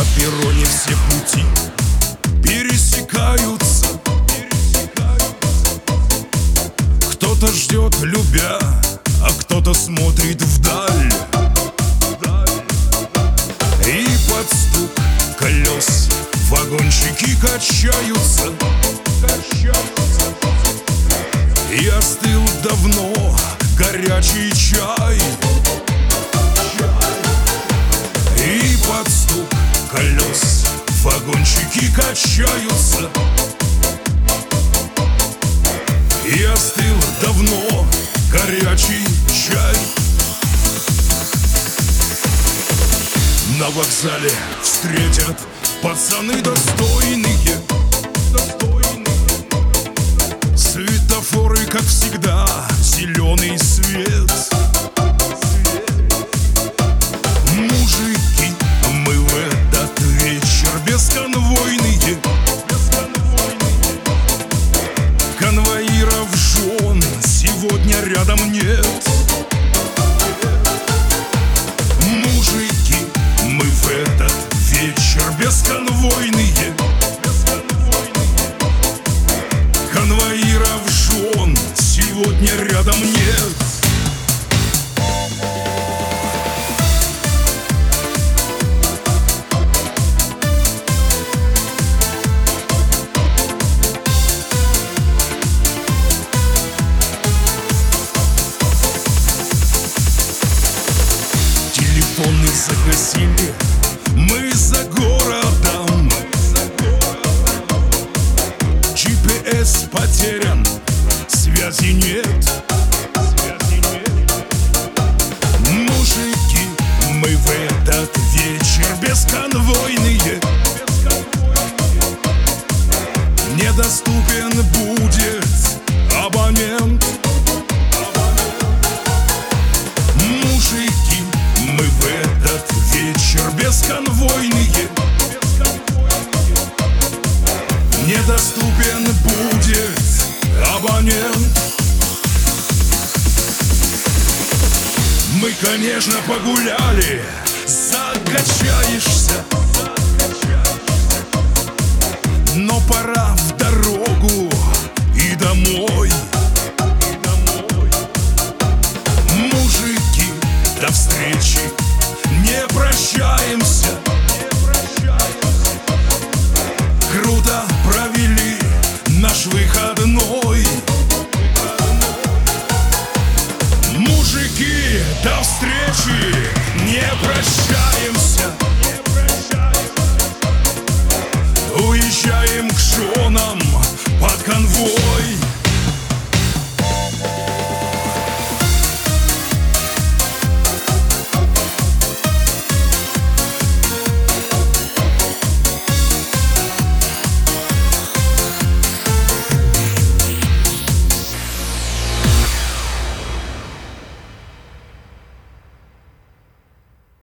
перроне все пути пересекаются. Кто-то ждет, любя, а кто-то смотрит вдаль. И под стук колес вагончики качаются. И остыл давно горячий чай. И под стук колес вагончики качаются. И остыл давно горячий чай. На вокзале встретят пацаны достойные. Светофоры, как всегда, зеленый свет. Мужики, мы в этот вечер бесконвойные. Конвоиров жен сегодня рядом нет. Мужики, мы в этот вечер бесконвойные. Конвоиров жен сегодня рядом нет. Телефоны загасили, мы за городом. GPS потерян, связи нет. Мужики, мы в этот вечер бесконвойные. Недоступен будет абонент. Мужики, мы в этот вечер бесконвойные. Недоступен будет абонент. Мы, конечно, погуляли, закачаешься, но пора в дорогу и домой. Мужики, до встречи, не прощаемся. Круто провели наш выходной. Мужики, до встречи, не прощаемся. Уезжаем к женам под конвой.